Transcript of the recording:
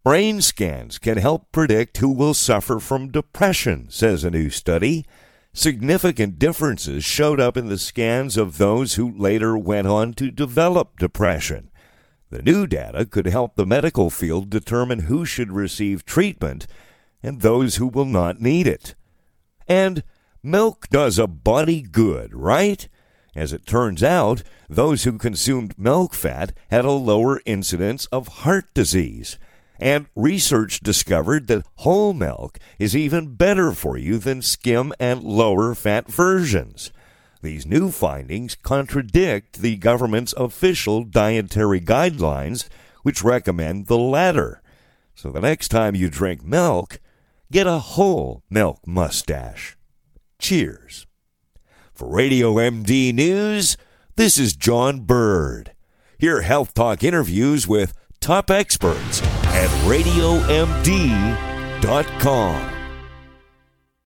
Brain scans can help predict who will suffer from depression, says a new study. Significant differences showed up in the scans of those who later went on to develop depression. The new data could help the medical field determine who should receive treatment and those who will not need it. And milk does a body good, right? As it turns out, those who consumed milk fat had a lower incidence of heart disease. And research discovered that whole milk is even better for you than skim and lower fat versions. These new findings contradict the government's official dietary guidelines, which recommend the latter. So the next time you drink milk, get a whole milk mustache. Cheers. For Radio MD News, this is John Bird. Hear Health Talk interviews with top experts at RadioMD.com.